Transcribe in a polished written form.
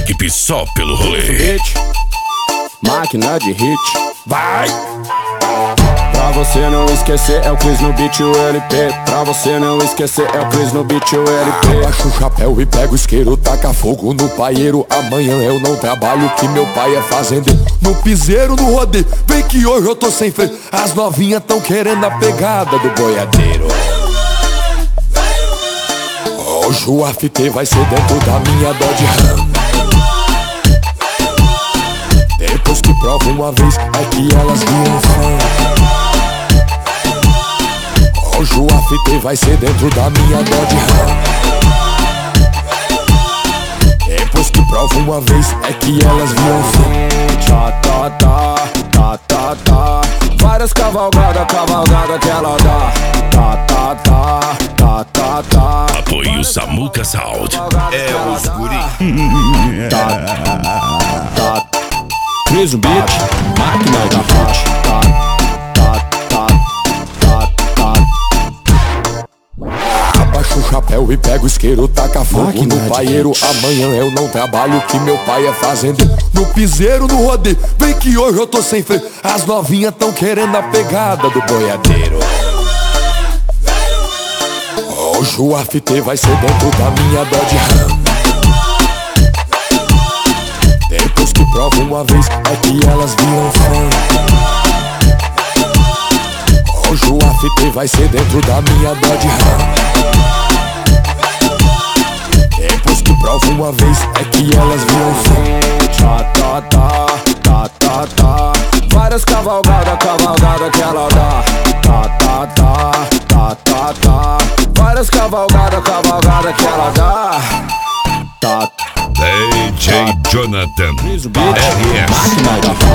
equipe só pelo rolê. Hit, máquina de hit, vai! Pra você não esquecer é o Chris no beat e o LP. Pra você não esquecer é o Chris no beat e o LP. Abaixa o chapéu e pega o isqueiro, taca fogo no paieiro. Amanhã eu não trabalho, que meu pai é fazendeiro. No piseiro, no rodeio, vem que hoje eu tô sem freio. As novinhas tão querendo a pegada do boiadeiro. Hoje o after vai ser dentro da minha Dodge Ram. Depois que prova uma vez, é que elas viram fã. Hoje o after vai ser dentro da minha Dodge Ram. Depois que prova uma vez, é que elas viram fã. Tá, tá, tá, tá, tá, tá. Várias cavalgadas, cavalgada que ela dá. Tá, tá, tá, tá, tá, tá. Apoie o Samuca Sound. É os guri. Tá, tá. Chris no beat, máquina de hit. Tá, tá, tá, tá, tá. Abaixa o chapéu e pega o isqueiro, taca fogo Máquina no de paieiro. hit. Amanhã eu não trabalho, que meu pai é fazendeiro. No piseiro, no rodeio, vem que hoje eu tô sem freio. As novinhas tão querendo a pegada do boiadeiro. Hoje o after vai ser dentro da minha Dodge Ram. Depois que prova uma vez, é que elas viram fã. Hoje o after vai ser dentro da minha Dodge Ram. Depois que prova uma vez, é que elas viram fã. Tá, tá, tá, tá, tá, tá. Várias cavalgadas, cavalgada que ela dá. Tá, tá, tá, tá, tá, tá. Várias cavalgadas, cavalgada que ela dá. Tá, DJ Jonathan Chris no beat, RS. máquina de hit.